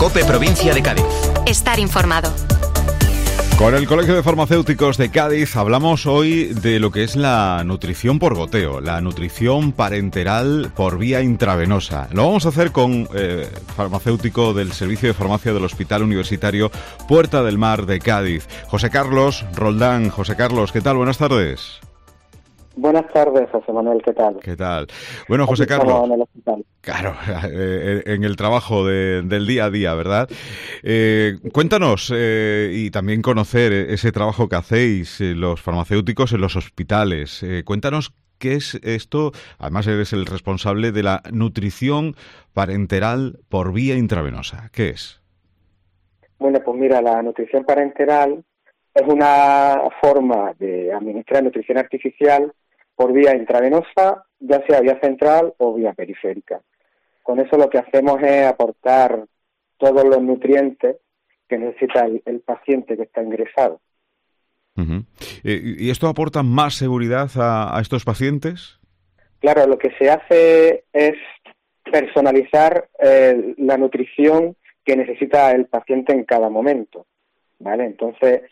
COPE Provincia de Cádiz. Estar informado. Con el Colegio de Farmacéuticos de Cádiz hablamos hoy de lo que es la nutrición por goteo, la nutrición parenteral por vía intravenosa. Lo vamos a hacer con farmacéutico del Servicio de Farmacia del Hospital Universitario Puerta del Mar de Cádiz, José Carlos Roldán. José Carlos, ¿qué tal? Buenas tardes. Buenas tardes, José Manuel, ¿qué tal? ¿Qué tal? Bueno, José Carlos, en el hospital. Claro, en el trabajo del día a día, ¿verdad? Cuéntanos y también conocer ese trabajo que hacéis los farmacéuticos en los hospitales. Cuéntanos qué es esto. Además, eres el responsable de la nutrición parenteral por vía intravenosa. ¿Qué es? Bueno, pues mira, la nutrición parenteral es una forma de administrar nutrición artificial por vía intravenosa, ya sea vía central o vía periférica. Con eso lo que hacemos es aportar todos los nutrientes que necesita el paciente que está ingresado. Uh-huh. ¿Y esto aporta más seguridad a estos pacientes? Claro, lo que se hace es personalizar la nutrición que necesita el paciente en cada momento, ¿vale? Entonces,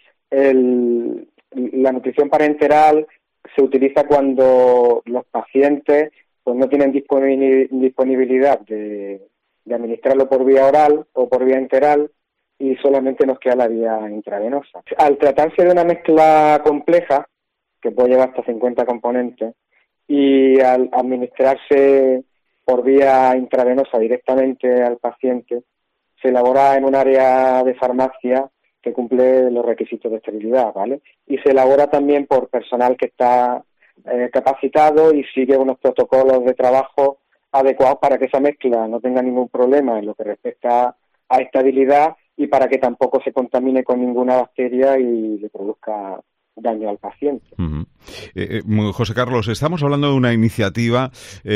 la nutrición parenteral se utiliza cuando los pacientes pues no tienen disponibilidad de administrarlo por vía oral o por vía enteral y solamente nos queda la vía intravenosa. Al tratarse de una mezcla compleja, que puede llevar hasta 50 componentes, y al administrarse por vía intravenosa directamente al paciente, se elabora en un área de farmacia que cumple los requisitos de esterilidad, ¿vale? Y se elabora también por personal que está capacitado y sigue unos protocolos de trabajo adecuados para que esa mezcla no tenga ningún problema en lo que respecta a estabilidad y para que tampoco se contamine con ninguna bacteria y le produzca daño al paciente. Uh-huh. José Carlos, estamos hablando de una iniciativa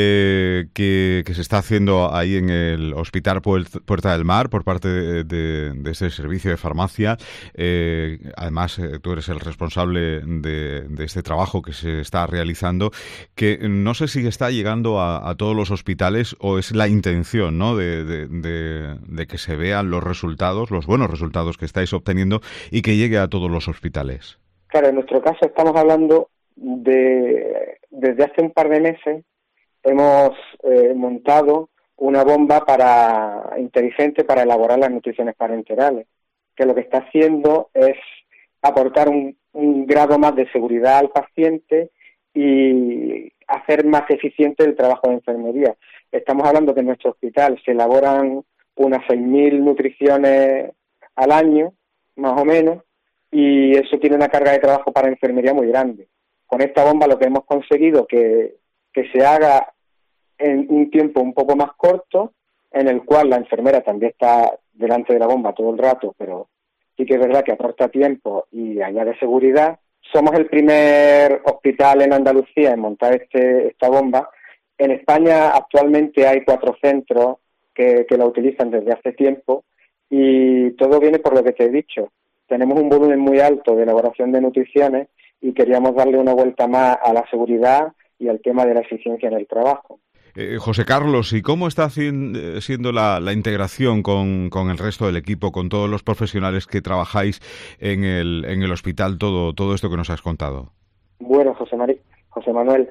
que se está haciendo ahí en el Hospital Puerta del Mar por parte de ese servicio de farmacia. Además, tú eres el responsable de este trabajo que se está realizando, que no sé si está llegando a todos los hospitales o es la intención, ¿no?, de que se vean los resultados, los buenos resultados que estáis obteniendo y que llegue a todos los hospitales. Claro, en nuestro caso estamos hablando desde hace un par de meses hemos montado una bomba inteligente para elaborar las nutriciones parenterales, que lo que está haciendo es aportar un grado más de seguridad al paciente y hacer más eficiente el trabajo de enfermería. Estamos hablando que en nuestro hospital se elaboran unas 6.000 nutriciones al año, más o menos, y eso tiene una carga de trabajo para enfermería muy grande. Con esta bomba lo que hemos conseguido que se haga en un tiempo un poco más corto, en el cual la enfermera también está delante de la bomba todo el rato, pero sí que es verdad que aporta tiempo y añade seguridad. Somos el primer hospital en Andalucía en montar esta bomba. En España actualmente hay 4 centros que la utilizan desde hace tiempo y todo viene por lo que te he dicho. Tenemos un volumen muy alto de elaboración de nutriciones y queríamos darle una vuelta más a la seguridad y al tema de la eficiencia en el trabajo. José Carlos, ¿y cómo está siendo la integración con el resto del equipo, con todos los profesionales que trabajáis en el hospital, todo esto que nos has contado? Bueno, José Manuel,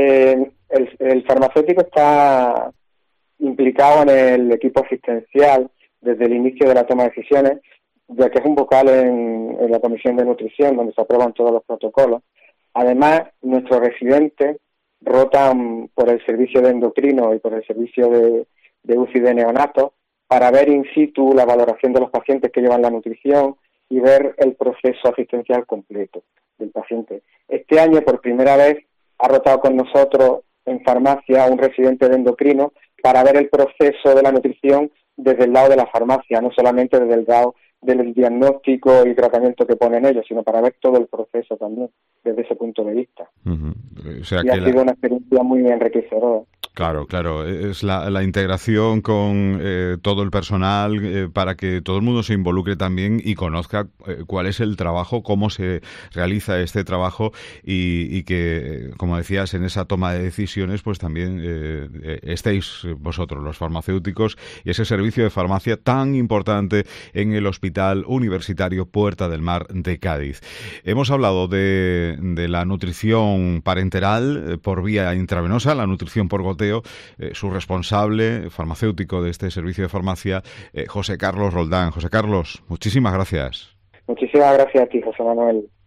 el farmacéutico está implicado en el equipo asistencial desde el inicio de la toma de decisiones, ya que es un vocal en la Comisión de Nutrición, donde se aprueban todos los protocolos. Además, nuestros residentes rotan por el servicio de endocrino y por el servicio de UCI de neonatos para ver in situ la valoración de los pacientes que llevan la nutrición y ver el proceso asistencial completo del paciente. Este año, por primera vez, ha rotado con nosotros en farmacia un residente de endocrino para ver el proceso de la nutrición desde el lado de la farmacia, no solamente desde el lado del diagnóstico y tratamiento que ponen ellos, sino para ver todo el proceso también desde ese punto de vista. O sea, y ha sido una experiencia muy enriquecedora. Claro, claro. Es la integración con todo el personal para que todo el mundo se involucre también y conozca cuál es el trabajo, cómo se realiza este trabajo y que, como decías, en esa toma de decisiones, pues también estéis vosotros, los farmacéuticos, y ese servicio de farmacia tan importante en el Hospital Universitario Puerta del Mar de Cádiz. Hemos hablado de la nutrición parenteral por vía intravenosa, la nutrición por goteo. Su responsable farmacéutico de este servicio de farmacia, José Carlos Roldán. José Carlos, muchísimas gracias. Muchísimas gracias a ti, José Manuel.